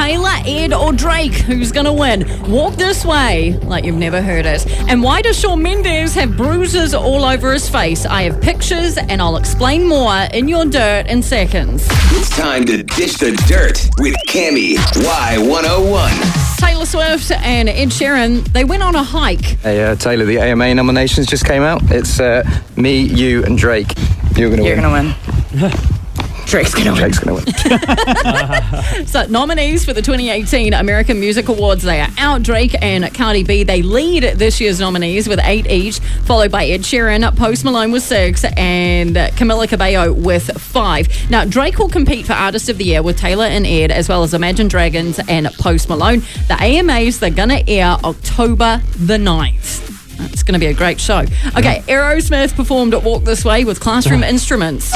Taylor, Ed, or Drake? Who's going to win? Walk This Way, like you've never heard it. And why does Shawn Mendes have bruises all over his face? I have pictures, and I'll explain more in your dirt in seconds. It's time to dish the dirt with Cammy, Y101. Taylor Swift and Ed Sheeran, they went on a hike. Hey, Taylor, the AMA nominations just came out. It's me, you, and Drake. You're going to win. Drake's going to win. So, nominees for the 2018 American Music Awards, they are out. Drake and Cardi B, they lead this year's nominees with 8 each, followed by Ed Sheeran, Post Malone with 6, and Camila Cabello with 5. Now, Drake will compete for Artist of the Year with Taylor and Ed, as well as Imagine Dragons and Post Malone. The AMAs, they're going to air October the 9th. It's going to be a great show. Okay, Aerosmith performed at Walk This Way with Classroom Instruments.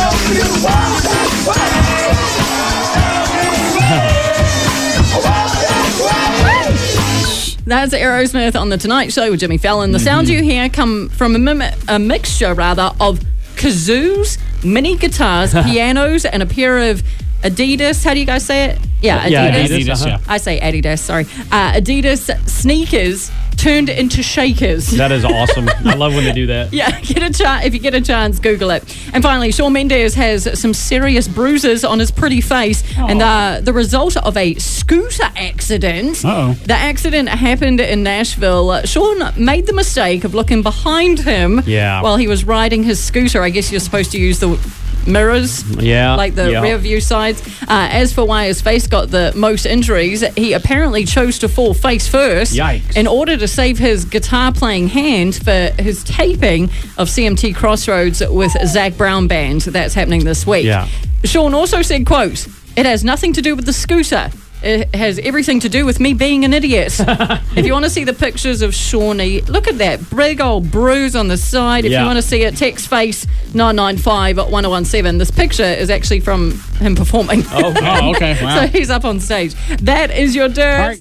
That's Aerosmith on The Tonight Show with Jimmy Fallon. The sounds you hear come from a mixture of kazoos, mini guitars, pianos, and a pair of Adidas. How do you guys say it? Yeah, Adidas. Yeah. I say Adidas, sorry. Adidas sneakers turned into shakers. That is awesome. I love when they do that. Yeah, if you get a chance, Google it. And finally, Shawn Mendes has some serious bruises on his pretty face, and the result of a scooter accident. The accident happened in Nashville. Shawn made the mistake of looking behind him while he was riding his scooter. I guess you're supposed to use the mirrors, like the rear view sides. As for why his face got the most injuries, he apparently chose to fall face first in order to save his guitar playing hand for his taping of CMT Crossroads with Zach Brown Band. That's happening this week. Shawn also said, quote, "It has nothing to do with the scooter. It has everything to do with me being an idiot." If you want to see the pictures of Shawnee, look at that big old bruise on the side. If you want to see it, text face 995-1017. This picture is actually from him performing. Oh, okay. Wow. So he's up on stage. That is your dirt.